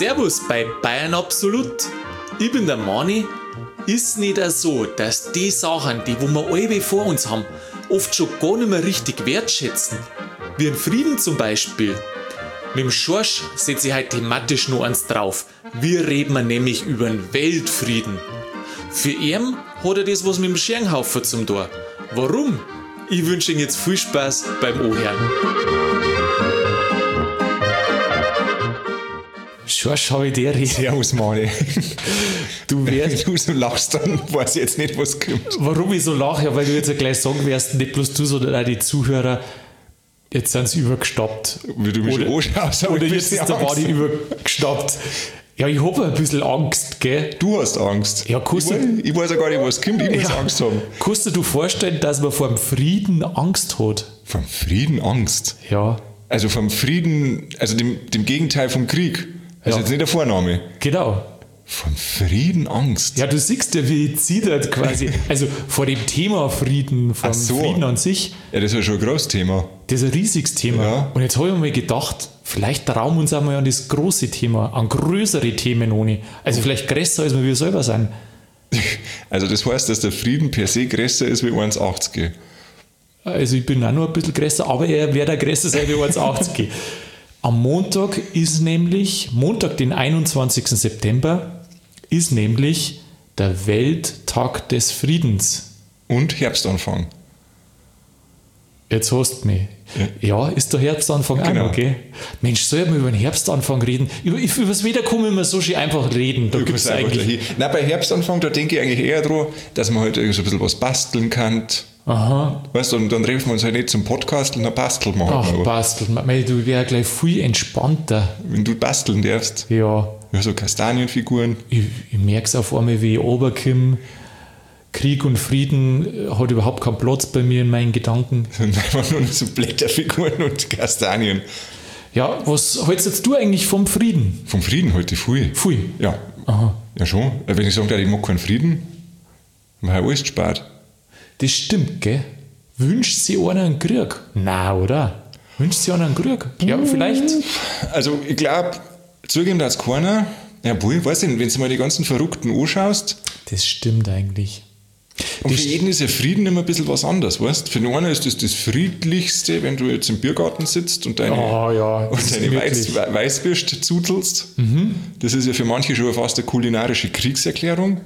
Servus bei Bayern Absolut. Ich bin der Mani. Ist nicht so, dass die Sachen, die wo wir alle vor uns haben, oft schon gar nicht mehr richtig wertschätzen? Wie ein Frieden zum Beispiel. Mit dem Schorsch setze ich heute thematisch noch eins drauf. Wir reden nämlich über den Weltfrieden. Für ihn hat er das was mit dem Scherenhaufen zum Tor. Warum? Ich wünsche Ihnen jetzt viel Spaß beim Ohren. Schorsch, habe ich dir redet. Servus, Mani. Du Wenn wirst. du so lachst, dann weiß ich jetzt nicht, was kommt. Warum ich so lache? Ja, weil du jetzt ja gleich sagen wirst, nicht bloß du, sondern auch die Zuhörer, jetzt sind sie übergestoppt. Wie du mich schon anschaust, Oder jetzt ist der Body übergestoppt. Ja, ich habe ein bisschen Angst, gell? Du hast Angst. Ja, ich weiß ja gar nicht, was kommt. Ich muss Angst haben. Kannst du dir vorstellen, dass man vor dem Frieden Angst hat? Vom Frieden Angst? Ja. Also vom Frieden, also dem Gegenteil vom Krieg. Also Ja. jetzt nicht der Vorname. Genau. Vom Frieden Angst? Ja, du siehst ja, wie ich zittert quasi. Also vor dem Thema Frieden, vom Ach so. Frieden an sich. Ja, das ist ja schon ein großes Thema. Das ist ein riesiges Thema. Ja. Und jetzt habe ich mir gedacht, vielleicht trauen wir uns einmal an das große Thema, an größere Themen ohne. Also vielleicht größer, als wir selber sind. Also das heißt, dass der Frieden per se größer ist wie 1,80. Also ich bin auch noch ein bisschen größer, aber er wird auch größer sein wie 1,80. Am Montag ist nämlich, Montag, den 21. September, ist nämlich der Welttag des Friedens. Und Herbstanfang. Jetzt hast du mich. Ja, ist der Herbstanfang auch Genau. noch, gell? Mensch, soll man über den Herbstanfang reden? Über das Wetter kann man immer so schön einfach reden. Da Du gibt es kannst einfach eigentlich... dahin. Nein, bei Herbstanfang, da denke ich eigentlich eher dran, dass man halt irgendwie so ein bisschen was basteln kann. Aha. Weißt du, und dann treffen wir uns halt nicht zum Podcast und dann basteln wir halt Ach, noch. basteln. Du wärst gleich viel entspannter. Wenn du basteln darfst. Ja, Ja, so Kastanienfiguren. ich merke es auf einmal, wie ich runterkomme. Krieg und Frieden hat überhaupt keinen Platz bei mir in meinen Gedanken. Und einfach nur so Blätterfiguren und Kastanien. Ja, was hältst jetzt du eigentlich vom Frieden? Vom Frieden heute viel. Pfui. Ja. Aha. Ja schon. Wenn ich sage, ich mag keinen Frieden, dann habe ich alles gespart. Das stimmt, gell? Wünscht sie einer einen Krieg? Nein, oder? Wünscht sie einer einen Krieg? Ja, vielleicht. Also ich glaube, zugeben dass keiner. Ja, wohl, ich weiß nicht, wenn du mal die ganzen Verrückten anschaust, Das stimmt eigentlich. und für jeden ist ja Frieden immer ein bisschen was anderes, weißt? Für den einen ist das Friedlichste, wenn du jetzt im Biergarten sitzt und deine, ja, das und ist deine wirklich- Weißwürst zuzelst. Das ist ja für manche schon fast eine kulinarische Kriegserklärung.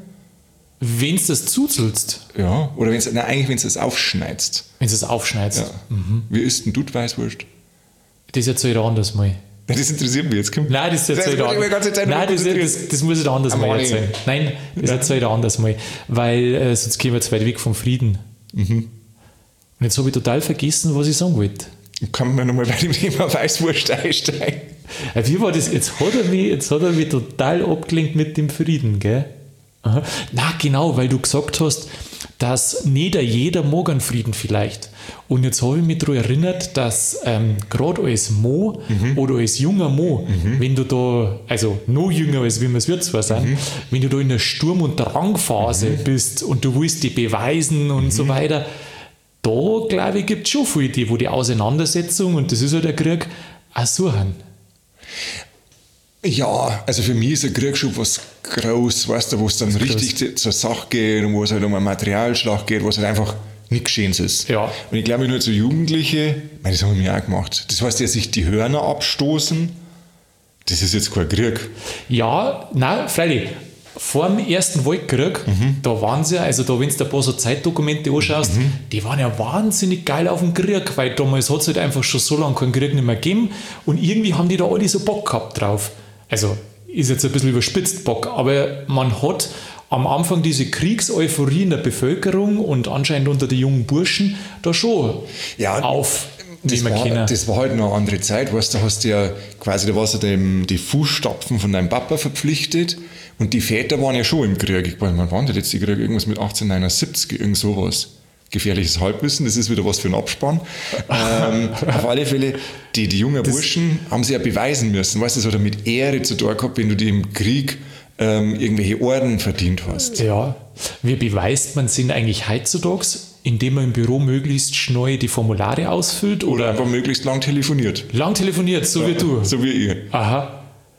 Wenn du das zuzelst, Ja, oder wenn du es aufschneidest. wenn du es aufschneidest, Ja. Wie isst denn du die Weißwurst? das erzähl ich anders mal. Das interessiert mich jetzt. Kommt. Nein, das erzähl ich wollte ich mir die ganze Zeit Nein, das muss ich dir anders mal Amore. erzählen. Nein, das erzähl ich dir anders mal. Weil sonst gehen wir zu weit weg vom Frieden. Und jetzt habe ich total vergessen, was ich sagen wollte. Kann man nochmal bei dem Thema Weißwurst einsteigen? Wie war das? Jetzt hat er mich total abgelenkt mit dem Frieden, gell? Aha. Na genau, weil du gesagt hast, dass nicht jeder mag einen Frieden vielleicht. Und jetzt habe ich mich daran erinnert, dass gerade als Mo oder als junger Mo, wenn du da, also noch jünger als wie wir es wird zwar sein, wenn du da in der Sturm- und Drangphase bist und du willst die beweisen und so weiter, da glaube ich, gibt es schon viele, die, wo die Auseinandersetzung, und das ist ja der Krieg, auch suchen. Ja, also für mich ist ein Krieg schon was groß, weißt du, wo es dann richtig zur Sache geht und wo es halt um einen Materialschlag geht, wo es halt einfach nichts Geschehens ist. Ja. Und ich glaube nur so Jugendliche, ich meine, das haben wir auch gemacht. Das heißt ja, sich die Hörner abstoßen, das ist jetzt kein Krieg. Ja, nein, freilich. Vor dem Ersten Weltkrieg, da waren sie ja, also da, wenn du ein paar so Zeitdokumente anschaust, die waren ja wahnsinnig geil auf den Krieg, weil damals hat es halt einfach schon so lange keinen Krieg nicht mehr gegeben und irgendwie haben die da alle so Bock gehabt drauf. Also ist jetzt ein bisschen überspitzt Bock, aber man hat am Anfang diese Kriegseuphorie in der Bevölkerung und anscheinend unter den jungen Burschen da schon Ja, aufnehmen können. Das war halt noch eine andere Zeit, weißt du, da hast du ja quasi, da warst du die Fußstapfen von deinem Papa verpflichtet und die Väter waren ja schon im Krieg. Ich meine, wann waren die letzte Krieg? Irgendwas mit 1879, irgend sowas. Gefährliches Halbwissen, das ist wieder was für ein Abspann. Auf alle Fälle, die jungen Burschen haben sich ja beweisen müssen, weißt du, das hat ja mit Ehre zu tun gehabt, wenn du dir im Krieg irgendwelche Orden verdient hast. Ja, wie beweist man es eigentlich heutzutage? Indem man im Büro möglichst schnell die Formulare ausfüllt Oder oder einfach möglichst lang telefoniert. lang telefoniert, so wie du. So wie ich. Aha.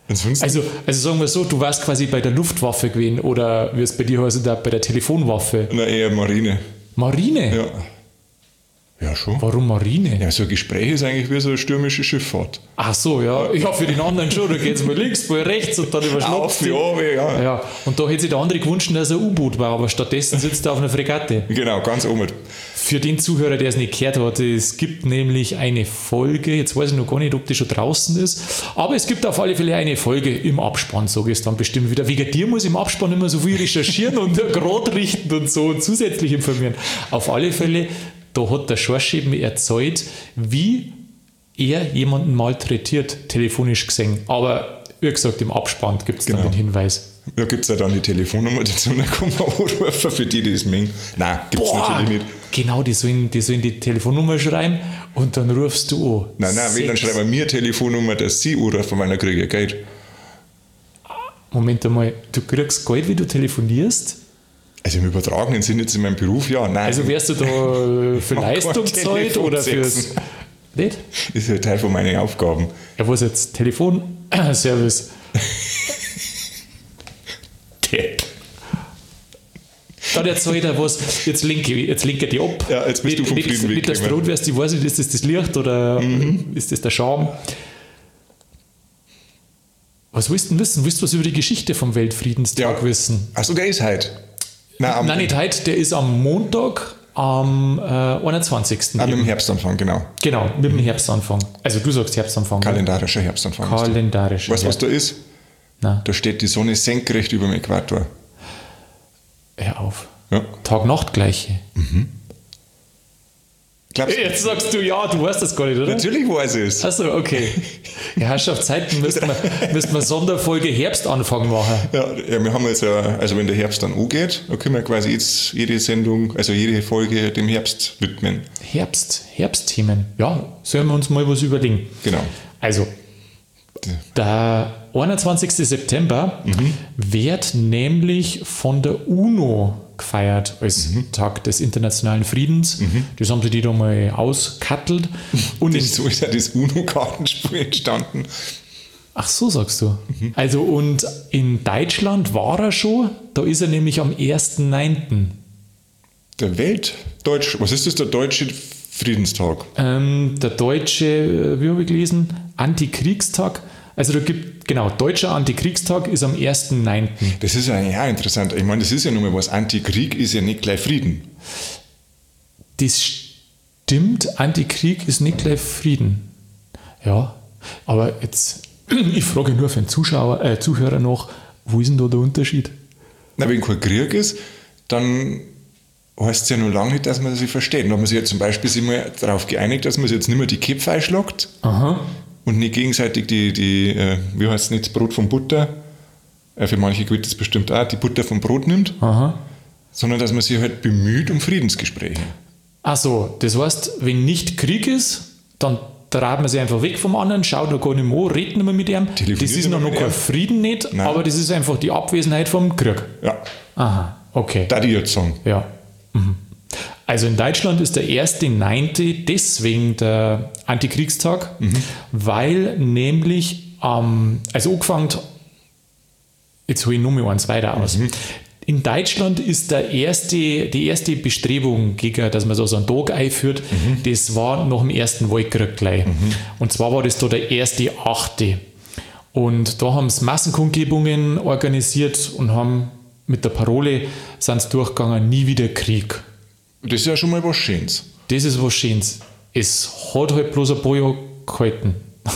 Ansonsten, Also sagen wir so, du warst quasi bei der Luftwaffe gewesen oder wie es bei dir heißt, bei der Telefonwaffe. na eher Marine. Marine? Ja. Ja, schon. Warum Marine? Ja, so ein Gespräch ist eigentlich wie so eine stürmische Schifffahrt. Ach so, ja. Ja, für den anderen schon. Da geht es mal links, mal rechts und dann überschnappt Auf, ja. Ja, und da hätte sich der andere gewünscht, dass er ein U-Boot war, aber stattdessen sitzt er auf einer Fregatte. Genau, ganz oben. Für den Zuhörer, der es nicht gehört hat, es gibt nämlich eine Folge, jetzt weiß ich noch gar nicht, ob die schon draußen ist, aber es gibt auf alle Fälle eine Folge im Abspann, sage ich es dann bestimmt wieder. Wegen dir muss ich im Abspann immer so viel recherchieren und gerade richten und so und zusätzlich informieren. Auf alle Fälle, da hat der Schorsch eben erzählt, wie er jemanden malträtiert, telefonisch gesehen. Aber wie gesagt, im Abspann gibt es dann den Hinweis. Da gibt es ja dann die Telefonnummer dazu, dann kann man anrufen, für die das mengen. Nein, gibt es natürlich nicht. Genau, die sollen die Telefonnummer schreiben und dann rufst du an. Nein, wenn, dann schreiben wir mir Telefonnummer, dass sie anrufen, weil dann kriege ich Geld. Moment einmal, du kriegst Geld, wie du telefonierst? Also im übertragenen Sinn jetzt in meinem Beruf, ja, nein. Also wärst du da für Leistung zahlt oder fürs... Nicht? Das ist ja Teil von meinen Aufgaben. Ja, was jetzt? Telefonservice? Dann erzählt er was, jetzt lenke ich die ab. Ja, jetzt bist du vom Frieden weg. Mit der Rot wärst, ich weiß nicht, ist das das Licht oder ist das der Charme? Was willst du denn wissen? Willst du was über die Geschichte vom Weltfriedenstag wissen? Achso, der ist heute. Nein, nicht heute, der ist am Montag, am 21. Mit dem Herbstanfang, genau. Genau, mit dem Herbstanfang. Also du sagst Herbstanfang. Kalendarischer Herbstanfang. Kalendarischer. Weißt du, was da ist? Nein. Da steht die Sonne senkrecht über dem Äquator. Hör auf. Ja. Tag-Nacht-Gleiche. Glaubst du? Jetzt sagst du ja, du weißt das gar nicht, oder? Natürlich weiß ich es. Achso, okay. Ja, Herrschaftszeiten müssten wir Sonderfolge Herbstanfang machen. Ja, wir haben jetzt ja, also wenn der Herbst dann angeht, dann können wir quasi jetzt jede Sendung, also jede Folge dem Herbst widmen. Herbstthemen. Ja, sollen wir uns mal was überlegen. Genau. Also, der 21. September wird nämlich von der UNO gefeiert als Tag des internationalen Friedens. Das haben sie die da mal auskattelt. Und So ist ja das UNO-Kartenspiel entstanden. Ach so, sagst du. Also und in Deutschland war er schon, da ist er nämlich am 1.9. Der was ist das, der deutsche Friedenstag? Der deutsche, wie habe ich gelesen, Antikriegstag. Also da gibt, genau, deutscher Antikriegstag ist am 1.9. Das ist ja interessant. Ich meine, das ist ja nur mal was. Antikrieg ist ja nicht gleich Frieden. Das stimmt, Antikrieg ist nicht gleich Frieden. Ja, aber jetzt, ich frage nur für den Zuhörer noch, wo ist denn da der Unterschied? Na, wenn kein Krieg ist, dann heißt es ja noch lange nicht, dass man sich versteht. Da haben wir sich ja zum Beispiel sich mal darauf geeinigt, dass man sich jetzt nicht mehr die Köpfe einschlagt. Aha. Und nicht gegenseitig wie heißt es nicht, das Brot vom Butter, für manche gilt das bestimmt auch, die Butter vom Brot nimmt, sondern dass man sich halt bemüht um Friedensgespräche. Ach so, das heißt, wenn nicht Krieg ist, dann treibt man sich einfach weg vom anderen, schaut noch gar nicht mehr an, redet nicht mehr mit ihm. Das ist noch kein Frieden nicht, Nein. aber das ist einfach die Abwesenheit vom Krieg. Ja. Aha, okay. Da die jetzt sagen. Ja. Also in Deutschland ist der 1.9. deswegen der Antikriegstag, weil nämlich, also angefangen, jetzt hole ich nur mal eins weiter aus. In Deutschland ist die erste Bestrebung, dass man so einen Tag einführt, das war nach dem Ersten Weltkrieg gleich. Und zwar war das da der 1.8. Und da haben sie Massenkundgebungen organisiert und haben mit der Parole sind sie durchgegangen, nie wieder Krieg. Das ist ja schon mal was Schönes. Das ist was Schönes. Es hat halt bloß ein paar Jahre gehalten.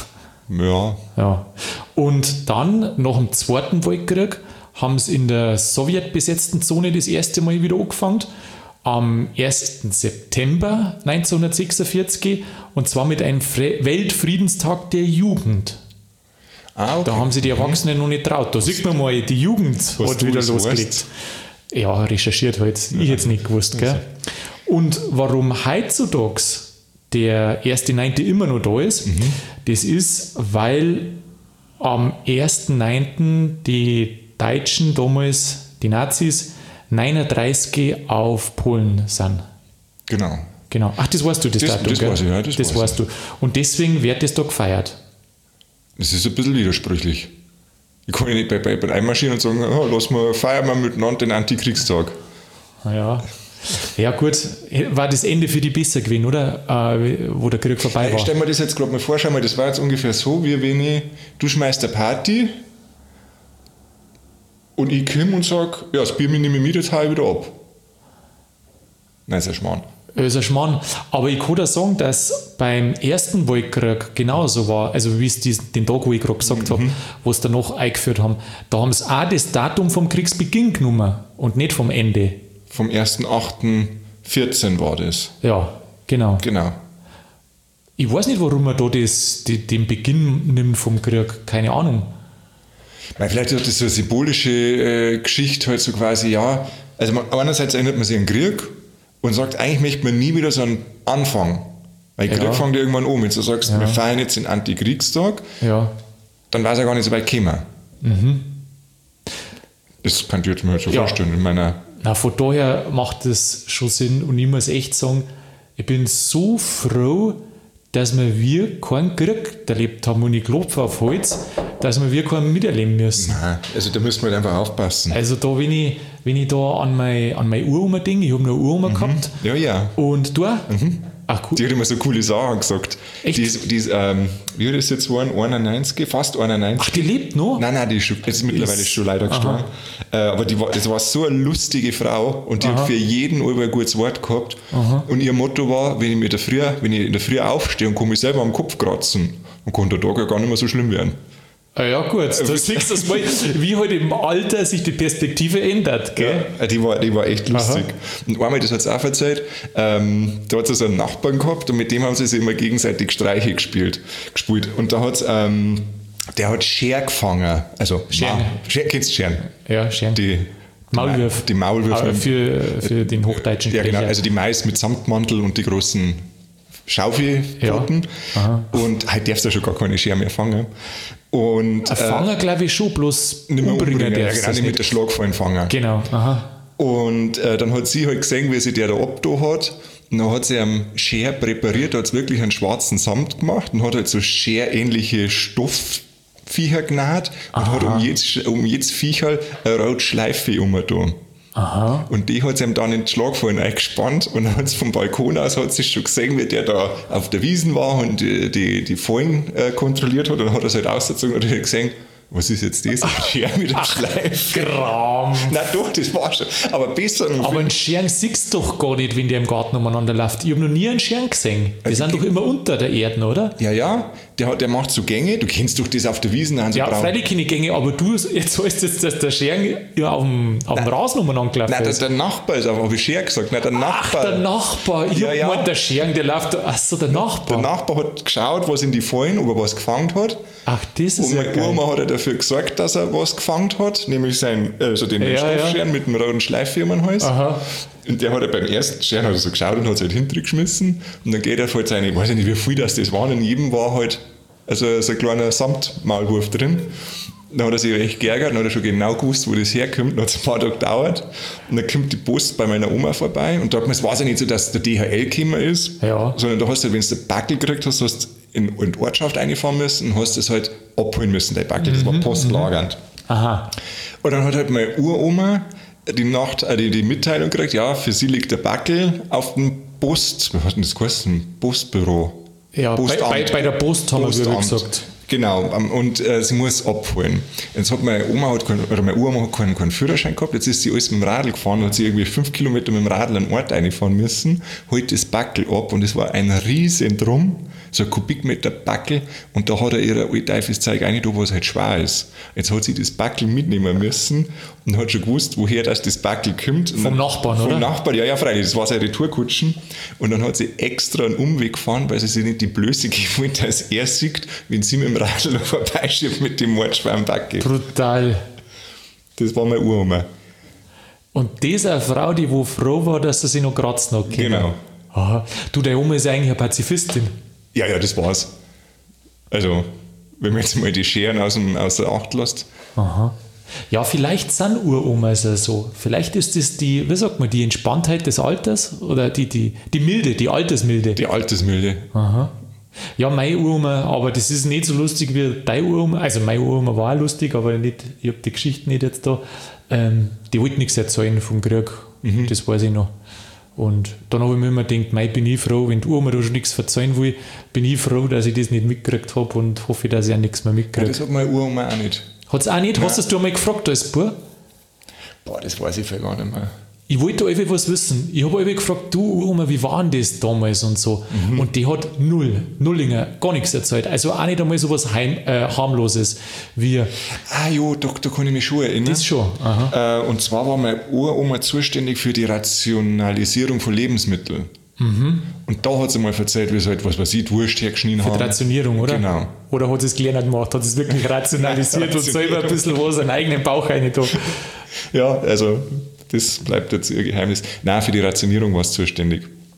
Ja. Und dann, nach dem Zweiten Weltkrieg, haben sie in der sowjetbesetzten Zone das erste Mal wieder angefangen. Am 1. September 1946 und zwar mit einem Weltfriedenstag der Jugend. Okay. Da haben sie die Erwachsenen noch nicht traut. Da sieht man mal, die Jugend hat wieder losgelegt. Ja, recherchiert halt. Ich hätte es nicht gewusst. Gell? Und warum heutzutage der 1.9. immer noch da ist, das ist, weil am 1.9. die Deutschen damals, die Nazis, 39 auf Polen sind. Genau. Ach, das weißt du, das Datum, das gell? weiß ich, ja, das weißt du. Und deswegen wird das da gefeiert. Das ist ein bisschen widersprüchlich. Ich kann ja nicht bei einmarschieren und sagen, oh, feiern wir miteinander den Antikriegstag. Ja. Ja, gut, war das Ende für die besser gewesen, oder? Wo der Krieg vorbei war. Ich stell mir das jetzt gerade mal vor, schau mal, das war jetzt ungefähr so, wie wenn du schmeißt eine Party und ich komme und sage, ja, das Bier nehme ich mit, jetzt hau ich wieder ab. Nein, ist ein Schmarrn. Das ist ein Schmarrn. Aber ich kann dir sagen, dass beim ersten Weltkrieg genauso war, also wie es den Tag, wo ich gerade gesagt habe, wo es danach eingeführt haben, da haben sie auch das Datum vom Kriegsbeginn genommen und nicht vom Ende. Vom 1.8.14 war das. Ja, genau. Genau. Ich weiß nicht, warum man da den Beginn nimmt vom Krieg, keine Ahnung. Weil vielleicht ist das so eine symbolische Geschichte halt so quasi, ja, also einerseits erinnert man sich an den Krieg und sagt, eigentlich möchte man nie wieder so einen Anfang. Weil Krieg fängt ja irgendwann an. Wenn du sagst, wir feiern jetzt den Antikriegstag, dann war es ja gar nicht so weit gekommen. Das kann ich jetzt mir halt schon vorstellen in meiner... Na, von daher macht das schon Sinn und ich muss echt sagen, ich bin so froh, dass wir keinen Krieg erlebt haben und ich klopfe auf Holz, dass wir keinen miterleben müssen. Nein, also da müssen wir halt einfach aufpassen. Also da, wenn ich da an meine Uroma denke, ich habe noch eine Uroma gehabt. Ja, ja. Und du? Ach, cool. Die hat immer so coole Sachen gesagt. Echt? Die ist, wie hat das jetzt geworden? 91, fast 91. Ach, die lebt noch? Nein, die ist jetzt mittlerweile schon leider gestorben. Aber das war so eine lustige Frau und die hat für jeden ein gutes Wort gehabt. Und ihr Motto war, wenn ich in der Früh aufstehe und komme mich selber am Kopf kratzen, dann kann der Tag ja gar nicht mehr so schlimm werden. Ja gut, da siehst du das mal, wie halt im Alter sich die Perspektive ändert, gell? Ja, die war echt lustig. Und einmal, das hat es auch erzählt, da hat es so einen Nachbarn gehabt und mit dem haben sie sich immer gegenseitig Streiche gespielt. Und da hat der hat Scher gefangen. Also Scheren. Kennst du Scheren? Ja, Scheren. Die Maulwürfe. Die Maulwürfe. Für den hochdeutschen Ja, genau. Sprecher. Also die Mais mit Samtmantel und die großen Schaufelpfoten. Ja. Und heute darfst du schon gar keine Schere mehr fangen. Und, ein Fanger glaube ich schon, bloß nicht mehr umbringen. Ja, darfst genau, nicht mit der Schlagfallen fangen. Genau, Und dann hat sie halt gesehen, wie sie der da abgetan hat. Und dann hat sie am Scher präpariert, hat wirklich einen schwarzen Samt gemacht und hat halt so scherähnliche Stoffviecher genäht und hat um jedes Viecherl eine rote Schleife umgetan. Aha. Und die hat sie ihm dann in den Schlagfallen eingespannt und dann hat sie vom Balkon aus hat sie schon gesehen, wie der da auf der Wiesn war und die Fallen kontrolliert hat und dann hat er es halt ausgezogen und hat gesehen, was ist jetzt das? Ein Scher mit einem Schleif. Gram. Nein, doch, das war schon. Aber besser. Aber einen Scheren siehst du doch gar nicht, wenn der im Garten umeinander läuft. Ich habe noch nie einen Scheren gesehen. Die sind doch immer unter der Erde, oder? Ja, der macht so Gänge. Du kennst doch das auf der Wiesn. Ja, freilich keine Gänge, aber du jetzt heißt jetzt, dass der Scheren ja auf dem Rasen umeinander gelaufen ist. Nein, der Nachbar ist, habe ich Scher gesagt. Nein, der Nachbar. Ach, der Nachbar. Ich habe gemeint, der Scheren, der läuft da. Achso, der Nachbar. Der Nachbar hat geschaut, was in die Fallen, ob er was gefangen hat. Ach, das ist und meine Oma hat dafür gesorgt, dass er was gefangen hat, nämlich den Stoffscheren mit dem roten Schleif um den Hals. Aha. Und der hat ja beim ersten Scheren hat er so geschaut und hat es halt hintergeschmissen. Und dann geht er halt seine, ich weiß nicht, wie viel das waren, in jedem war halt so ein kleiner Samtmaulwurf drin. Dann hat er sich recht geärgert, dann hat er schon genau gewusst, wo das herkommt. Dann hat es ein paar Tage gedauert. Und dann kommt die Post bei meiner Oma vorbei. Und da hat man, es war ja nicht so, dass der DHL gekommen ist, sondern da hast du, wenn du den Backel gekriegt hast, hast in die Ortschaft reinfahren müssen und hast das halt abholen müssen, der Backel. Das war postlagernd. Aha. Und dann hat halt meine Uroma die Mitteilung gekriegt, ja, für sie liegt der Backel auf dem Post, was hat denn das geheißen? Postbüro. Ja, bei der Post haben wir gesagt. Genau, und sie muss abholen. Jetzt hat meine Uroma hat keinen Führerschein gehabt, jetzt ist sie alles mit dem Radl gefahren, hat sie irgendwie 5 Kilometer mit dem Radl an den Ort reinfahren müssen, holt das Backel ab und es war ein riesen Drum, so ein Kubikmeter Backel und da hat er ihr alteifes Zeug reingetan, was halt schwer ist. Jetzt hat sie das Backel mitnehmen müssen und hat schon gewusst, woher das Backel kommt. Vom Nachbarn, oder? Vom Nachbarn, ja, freilich, das war seine Retourkutschen und dann hat sie extra einen Umweg gefahren, weil sie sich nicht die Blöße geben wollte, dass er sieht, wenn sie mit dem Radl noch vorbeischiebt mit dem mordschweren Backel. Brutal. Das war meine Uroma. Und das ist eine Frau, die wo froh war, dass sie sich noch kratzen hat. Genau. Aha. Du, deine Oma ist eigentlich eine Pazifistin. Ja, das war's. Also, wenn man jetzt mal die Scheren außer Acht lässt. Aha. Ja, vielleicht sind Uromas ja so. Vielleicht ist das die, wie sagt man, die Entspanntheit des Alters oder die Milde, die Altersmilde. Die Altersmilde. Aha. Ja, meine Uroma, aber das ist nicht so lustig wie deine Uroma. Also meine Uroma war auch lustig, aber nicht, ich habe die Geschichte nicht jetzt da. Die wollte nichts erzählen vom Krieg, das weiß ich noch. Und dann habe ich mir immer gedacht, mei, bin ich froh, wenn die Uroma da schon nichts verzeihen will, bin ich froh, dass ich das nicht mitgekriegt habe und hoffe, dass ich auch nichts mehr Ja, mitkriege. das hat meine Uroma auch nicht. Hat es auch nicht? Nein. Hast du das einmal gefragt als Bub? Boah, das weiß ich gar nicht mehr. Ich wollte einfach was wissen. Ich habe einfach gefragt, du Oma, wie war denn das damals und so. Und die hat Nullinger, gar nichts erzählt. Also auch nicht einmal so was harmloses wie Ah jo, da kann ich mich schon erinnern. das schon. Aha. Und zwar war meine Uroma zuständig für die Rationalisierung von Lebensmitteln. Und da hat sie mal erzählt, wie sie halt, was weiß ich, Wurst hergeschnitten haben. Die Rationierung, oder? Genau. Oder hat sie es gelernt gemacht, hat es wirklich rationalisiert und selber ein bisschen was in den eigenen Bauch rein da. Ja, also das bleibt jetzt ihr Geheimnis. Nein, für die Rationierung war es zuständig.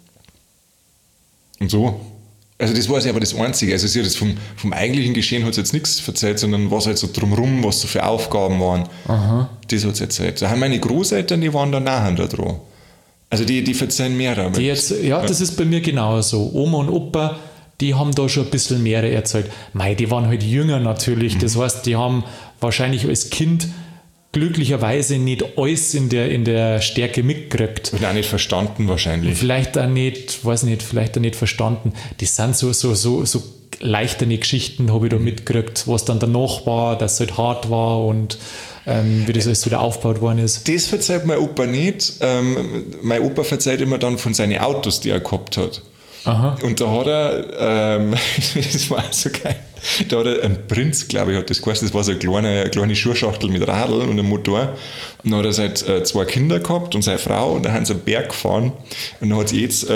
Und so. Also das war sie aber das Einzige. Also sie hat jetzt vom eigentlichen Geschehen hat sie jetzt nichts erzählt, sondern was halt so drumherum, was so für Aufgaben waren. Aha. Das hat sie erzählt. Da haben meine Großeltern, die waren da nachher da dran. Also die verzeihen mehr. Die jetzt, ja, das ist bei mir genauso. Oma und Opa, die haben da schon ein bisschen mehr erzählt. Mei, die waren halt jünger natürlich. Das heißt, die haben wahrscheinlich als Kind glücklicherweise nicht alles in der Stärke mitgekriegt. Und auch nicht verstanden wahrscheinlich. Vielleicht auch nicht, weiß nicht, vielleicht auch nicht verstanden. Das sind so leichterne Geschichten, habe ich da mitgekriegt, was dann danach war, dass es halt hart war und wie das alles wieder aufgebaut worden ist. Das verzeiht mein Opa nicht. Mein Opa verzeiht immer dann von seinen Autos, die er gehabt hat. Aha. Und da hat er, das war so geil, da hat er einen Prinz, glaube ich, hat das geheißen, das war so eine kleine Schuhschachtel mit Radl und einem Motor. Und dann hat er halt zwei Kinder gehabt und seine Frau und dann haben sie einen Berg gefahren und dann hat sie jetzt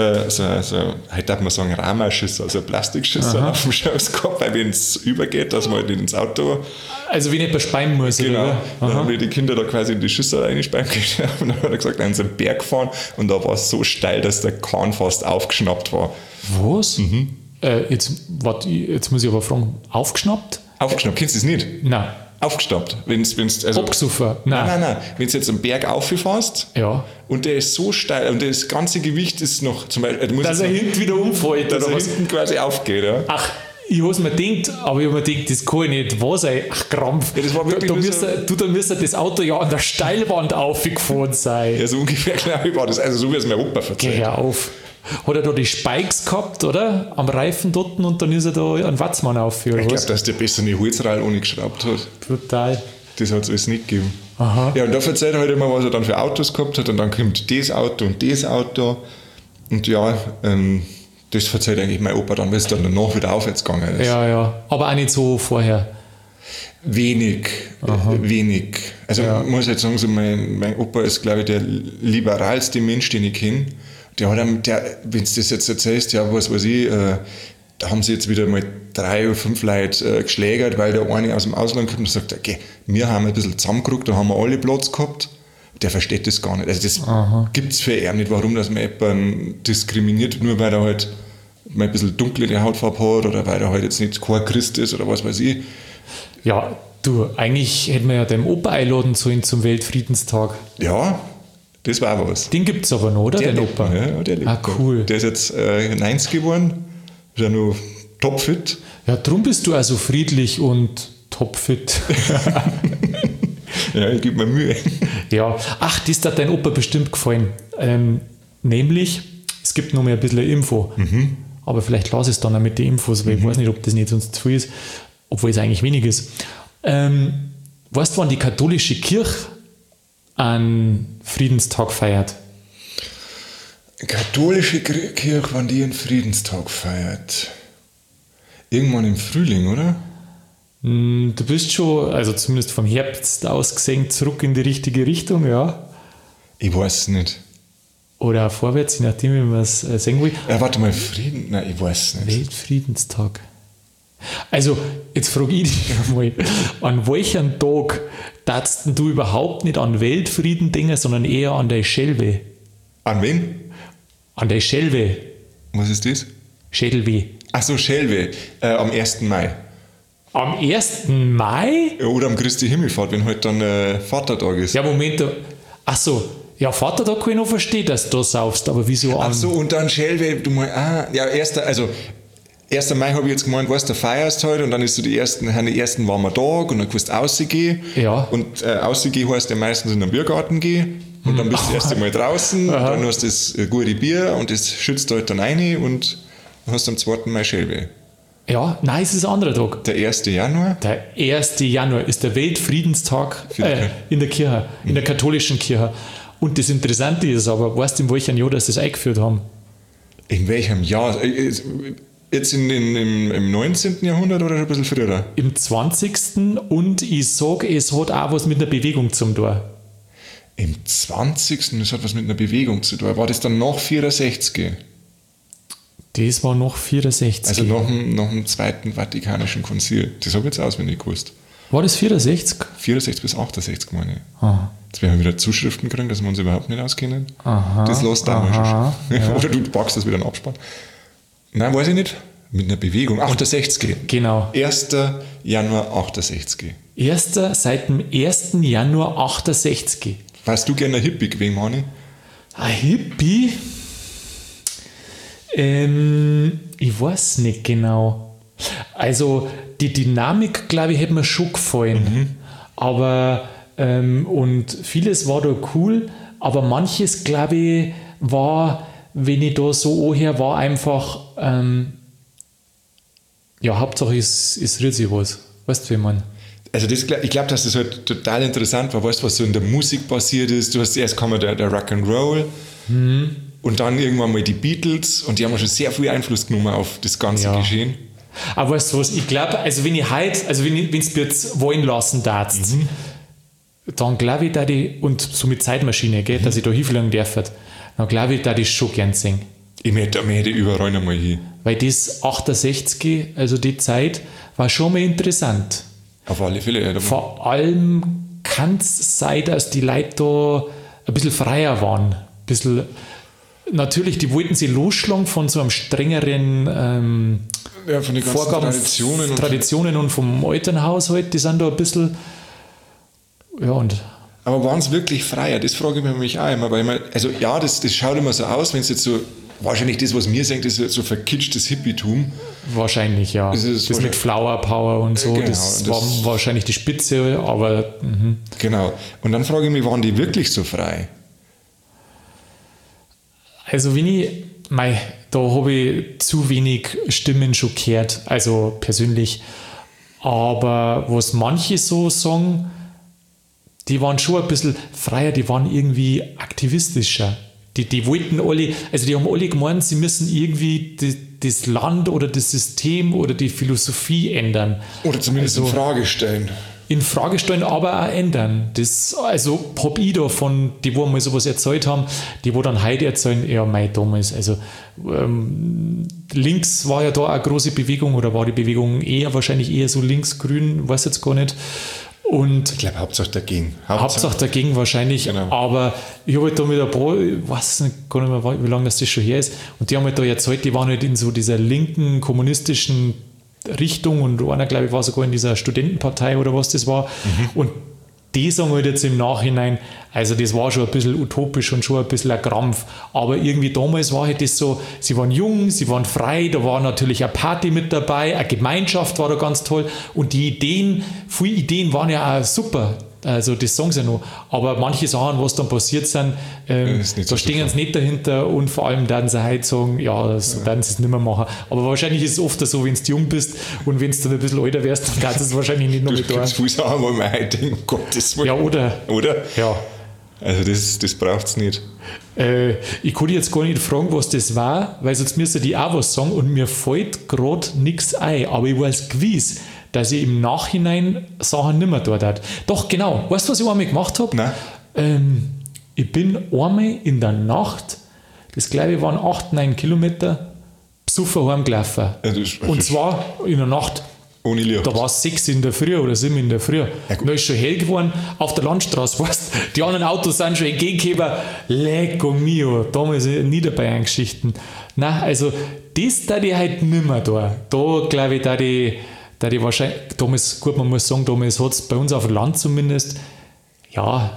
heute darf man sagen, Raumerschüssel, also ein Plastikschüssel auf dem Schoß gehabt, weil wenn es übergeht, dass man halt nicht ins Auto... Also wie nicht bespeien muss, Genau, oder? dann haben die Kinder da quasi in die Schüssel reingespeien und dann hat er gesagt, dann haben sie einen Berg gefahren und da war es so steil, dass der Kahn fast aufgeschnappt war. Was? Jetzt muss ich aber fragen, aufgeschnappt? Aufgeschnappt, kennst du das nicht? Nein. Aufgestappt. Also, Abgesoffen? nein. Wenn du jetzt einen Berg auffährst Ja. und der ist so steil und das ganze Gewicht ist noch, zum Beispiel, Dass er hinten wieder umfällt, dass oder er was? hinten quasi aufgeht. Ja. Ach, ich habe es mir gedacht, aber ich habe mir gedacht, das kann ja nicht wahr sein. Ach, Krampf. Ja, das war wirklich da müsste das Auto ja an der Steilwand aufgefahren sein. Ja, so ungefähr, glaube ich, war das. Also so wie es mein Opa Geh verzeiht. hör auf. Hat er da die Spikes gehabt, oder? Am Reifen dort und dann ist er da an Watzmann aufgeführt. Ich glaube, dass der besser eine Holzrail ohne geschraubt hat. Brutal. Das hat es alles nicht gegeben. Aha. Ja, und da erzählt er halt immer, was er dann für Autos gehabt hat und dann kommt das Auto und das Auto. Und ja, das erzählt eigentlich mein Opa dann, weil es dann danach wieder aufwärts gegangen ist. Ja. Aber auch nicht so vorher. Wenig. Also ich muss jetzt sagen, so mein Opa ist, glaube ich, der liberalste Mensch, den ich kenne. Wenn du das jetzt erzählst, ja, was weiß ich, da haben sie jetzt wieder mal 3 oder 5 Leute geschlägert, weil der eine aus dem Ausland kommt und sagt, okay, wir haben ein bisschen zusammengerückt, da haben wir alle Platz gehabt. Der versteht das gar nicht. Also das gibt es für ihn nicht, warum dass man jemanden diskriminiert, nur weil er halt mal ein bisschen dunkle Hautfarbe hat oder weil er halt jetzt nicht kein Christ ist oder was weiß ich. Ja, du, eigentlich hätten wir ja deinem Opa einladen sollen zum Weltfriedenstag. Ja, das war was. Den gibt es aber noch, oder? Der Den lebt Opa. noch, ja, der lebt Ah, noch. cool. Der ist jetzt 90 geworden, ist ja noch topfit. Ja, drum bist du also friedlich und topfit. Ja, ich gebe mir Mühe. Ja, ach, das hat dein Opa bestimmt gefallen. Nämlich, es gibt noch mal ein bisschen Info. Aber vielleicht lasse ich es dann auch mit den Infos, weil ich weiß nicht, ob das nicht sonst zu viel ist, obwohl es eigentlich wenig ist. Weißt du, wann die katholische Kirche einen Friedenstag feiert? Katholische Kirche, wann die einen Friedenstag feiert? Irgendwann im Frühling, oder? Du bist schon, also zumindest vom Herbst aus gesehen, zurück in die richtige Richtung, ja. Ich weiß es nicht. Oder auch vorwärts, je nachdem, wie man es sehen will. Ja, warte mal, Frieden? Nein, ich weiß es nicht. Weltfriedenstag. Also, jetzt frage ich dich einmal, an welchem Tag darfst du überhaupt nicht an Weltfrieden denken, sondern eher an der Schelwe? An wen? An der Schelwe. Was ist das? Schädelweh. Ach so, Schelwe, am 1. Mai. Am 1. Mai? Oder am Christi Himmelfahrt, wenn halt dann Vatertag ist. Ja, Moment. Ach so. Ja, Vatertag kann ich noch verstehen, dass du da saufst, aber wieso an? Ach so, und dann Schelwe, du mal, ja, erster, also 1. Mai habe ich jetzt gemeint, weißt du, feierst halt und dann ist so die ersten waren wir Tag und dann kannst du rausgehen. Ja. Und rausgehen heißt ja meistens in den Biergarten gehen und dann bist du erst einmal draußen, dann hast du das gute Bier und das schützt halt dann rein und dann hast du am 2. Mai Schälbe. Ja, nein, es ist ein anderer Tag. Der 1. Januar? Der 1. Januar ist der Weltfriedenstag in der Kirche, in der katholischen Kirche. Und das Interessante ist aber, weißt du, in welchem Jahr das eingeführt haben? In welchem Jahr? Jetzt im 19. Jahrhundert oder schon ein bisschen früher? Im 20. Und ich sage, es hat auch was mit einer Bewegung zum tun. Im 20. Das hat was mit einer Bewegung zu tun. War das dann nach 64? Das war noch 64. Also nach dem Zweiten Vatikanischen Konzil. Das habe ich jetzt auswendig gewusst. War das 64? 64 bis 68, meine ich. Aha. Jetzt werden wir wieder Zuschriften kriegen, dass wir uns überhaupt nicht auskennen. Aha, das lässt damals schon. Ja. Oder du packst das wieder in den Abspann. Nein, weiß ich nicht. Mit einer Bewegung. 68. Genau. 1. Januar 68. Seit dem 1. Januar 68. Warst du gerne ein Hippie gewesen, Mani? Ein Hippie? Ich weiß nicht genau. Also die Dynamik, glaube ich, hätte mir schon gefallen. Aber und vieles war da cool, aber manches, glaube ich, war, wenn ich da so anhöre, war einfach Hauptsache es rührt sich was. Weißt du, wie man? Also ich glaube, dass das halt total interessant war. Weißt du, was so in der Musik passiert ist? Du hast erst kam der Rock'n'Roll und dann irgendwann mal die Beatles und die haben schon sehr viel Einfluss genommen auf das ganze Geschehen. Aber weißt du was, ich glaube, also wenn ich heute, also wenn du jetzt wollen lassen darfst, dann glaube ich, dass ich, und so mit Zeitmaschine, gell, dass ich da hinfliegen darf, dann glaube ich, dass ich schon gern singen. Ich möchte überall noch mal hin. Weil das 68, also die Zeit, war schon mal interessant. Auf alle Fälle. Ja. Vor allem kann es sein, dass die Leute da ein bisschen freier waren. Natürlich, die wollten sie losschlagen von so einem strengeren von den ganzen Vorgaben, Traditionen und vom Elternhaushalt, die sind da ein bisschen, Aber waren es wirklich freier? Das frage ich mich auch immer, weil das schaut immer so aus, wenn es jetzt so, wahrscheinlich das, was mir sagt, ist so verkitschtes Hippietum. Wahrscheinlich, ja. Das mit Flower Power und so, genau, das war wahrscheinlich die Spitze, aber... Genau. Und dann frage ich mich, waren die wirklich so frei? Also da habe ich zu wenig Stimmen schon gehört, also persönlich. Aber was manche so sagen, die waren schon ein bisschen freier, die waren irgendwie aktivistischer. Die wollten alle, also die haben alle gemeint, sie müssen irgendwie das Land oder das System oder die Philosophie ändern. Oder zumindest in Frage stellen. In Frage stellen, aber auch ändern. Also habe ich da von, die wo mal sowas erzählt haben, die wo dann heute erzählen, damals, also links war ja da eine große Bewegung oder war die Bewegung wahrscheinlich eher so links-grün, weiß jetzt gar nicht. Und ich glaube, Hauptsache dagegen. Hauptsache dagegen wahrscheinlich, genau. Aber ich habe halt da mit ein paar, ich weiß nicht gar nicht mehr, wie lange das schon her ist, und die haben halt da erzählt, die waren halt in so dieser linken, kommunistischen Richtung und einer, glaube ich, war sogar in dieser Studentenpartei oder was das war. Und die sagen halt jetzt im Nachhinein, also das war schon ein bisschen utopisch und schon ein bisschen ein Krampf, aber irgendwie damals war halt das so, sie waren jung, sie waren frei, da war natürlich eine Party mit dabei, eine Gemeinschaft war da ganz toll und die viele Ideen waren ja auch super, also das sagen sie noch, aber manche Sachen, was dann passiert sind, da stehen sie nicht dahinter und vor allem werden sie halt sagen, werden sie es nicht mehr machen, aber wahrscheinlich ist es oft so, wenn du jung bist und wenn du dann ein bisschen älter wärst, dann kannst du es wahrscheinlich nicht noch mit da. Du kannst sagen, wo man heute denkt, Gottes Willen. Ja, oder? Ja. Also das braucht es nicht. Ich kann dich jetzt gar nicht fragen, was das war, weil sonst müsste die auch was sagen und mir fällt gerade nichts ein, aber ich weiß gewiss, dass ich im Nachhinein Sachen nicht mehr dort hat. Doch, genau. Weißt du, was ich einmal gemacht habe? Nein. Ich bin einmal in der Nacht, das glaube ich waren 8-9 Kilometer, besoffen heimgelaufen. Ja, und zwar in der Nacht. Ohne Licht. Da war es 6 in der Früh oder 7 in der Früh. Da ist schon hell geworden auf der Landstraße. Weißt, die anderen Autos sind schon entgegengekommen. Lecco mio. Damals Niederbayern-Geschichten. Nein, also das da die halt nicht mehr da. Da glaube ich, da die wahrscheinlich, damals, gut, man muss sagen, damals hat es bei uns auf dem Land zumindest,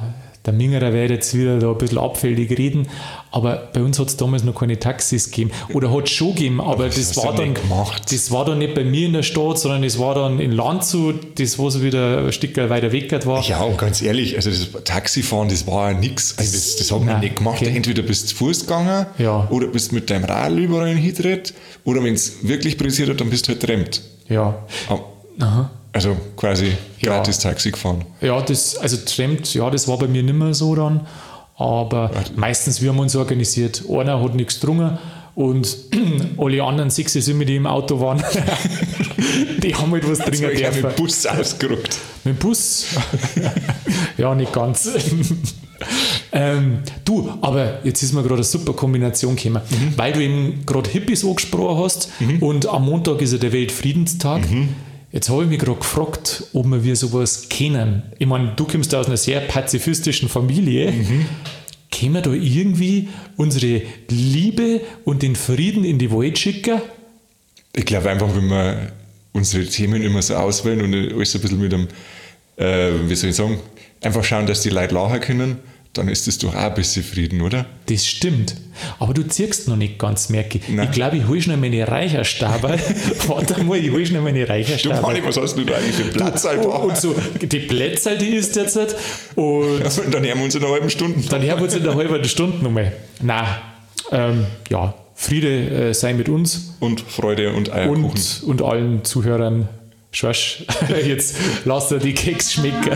der Mingerer wird jetzt wieder da ein bisschen abfällig reden, aber bei uns hat es damals noch keine Taxis gegeben. Oder hat es schon gegeben, aber das war dann nicht bei mir in der Stadt, sondern das war dann in Landshut, das wo so wieder ein Stück weiter weg war. Ja, und ganz ehrlich, also das Taxifahren, das war ja nichts. Also das haben wir nicht gemacht. Okay. Entweder bist du zu Fuß gegangen oder bist mit deinem Radl überall hingetreten oder wenn es wirklich pressiert hat, dann bist du halt getrennt. Ja. Also quasi gratis Taxi gefahren. Ja, das war bei mir nicht mehr so dann. Aber meistens, wir haben uns organisiert. Einer hat nichts getrunken und alle anderen 6, 7, die im Auto waren, die haben halt was trinken dürfen. Mit dem Bus ausgerückt. Mit dem Bus? Ja, nicht ganz. Du, aber jetzt ist mir gerade eine super Kombination gekommen, weil du eben gerade Hippies angesprochen hast und am Montag ist ja der Weltfriedenstag. Jetzt habe ich mich gerade gefragt, ob wir sowas kennen. Ich meine, du kommst aus einer sehr pazifistischen Familie. Können wir da irgendwie unsere Liebe und den Frieden in die Welt schicken? Ich glaube einfach, wenn wir unsere Themen immer so auswählen und alles ein bisschen mit einem, wie soll ich sagen, einfach schauen, dass die Leute lachen können, dann ist das doch auch ein bisschen Frieden, oder? Das stimmt. Aber du ziehst noch nicht ganz, merke ich. Nein. Ich glaube, ich hole schnell meine Reicherstabe. Warte mal, ich hole schnell meine Reicherstabe. Du Manni, was hast du da eigentlich für Platzal? Und so, die Plätzal, die ist jetzt nicht. Und dann hören wir uns in einer halben Stunde. Dann hören wir uns in einer halben Stunde nochmal. Nein, Friede sei mit uns. Und Freude und Eierkuchen. Und allen Zuhörern. Schwasch, jetzt lasst ihr die Keks schmecken.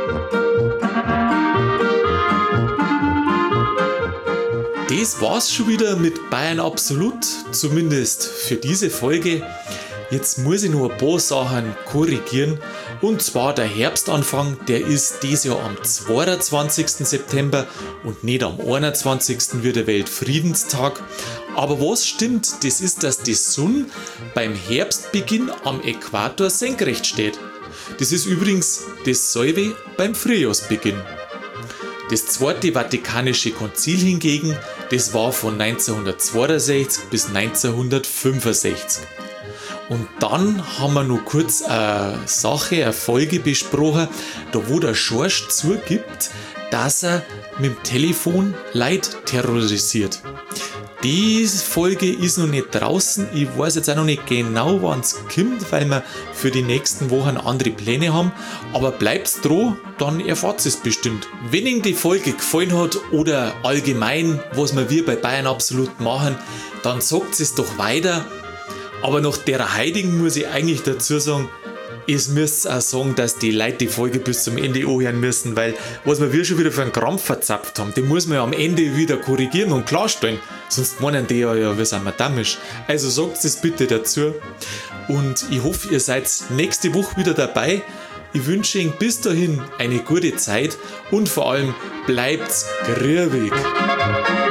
Das war's schon wieder mit Bayern Absolut, zumindest für diese Folge. Jetzt muss ich noch ein paar Sachen korrigieren. Und zwar der Herbstanfang, der ist dieses Jahr am 22. September und nicht am 21. wie der Weltfriedenstag. Aber was stimmt, das ist, dass die Sonne beim Herbstbeginn am Äquator senkrecht steht. Das ist übrigens dasselbe beim Frühjahrsbeginn. Das Zweite Vatikanische Konzil hingegen, das war von 1962 bis 1965. Und dann haben wir noch kurz eine Folge besprochen, da wo der Schorsch zugibt, dass er mit dem Telefon Leute terrorisiert. Die Folge ist noch nicht draußen. Ich weiß jetzt auch noch nicht genau, wann es kommt, weil wir für die nächsten Wochen andere Pläne haben. Aber bleibt's dran, dann erfahrt es bestimmt. Wenn Ihnen die Folge gefallen hat oder allgemein, was wir bei Bayern Absolut machen, dann sagt es doch weiter. Aber nach der heutigen muss ich eigentlich dazu sagen, es müsst auch sagen, dass die Leute die Folge bis zum Ende anhören müssen, weil was wir schon wieder für einen Krampf verzapft haben, den muss man ja am Ende wieder korrigieren und klarstellen. Sonst meinen die ja, wir sind madamisch. Also sagt es bitte dazu. Und ich hoffe, ihr seid nächste Woche wieder dabei. Ich wünsche Ihnen bis dahin eine gute Zeit und vor allem bleibt grübig.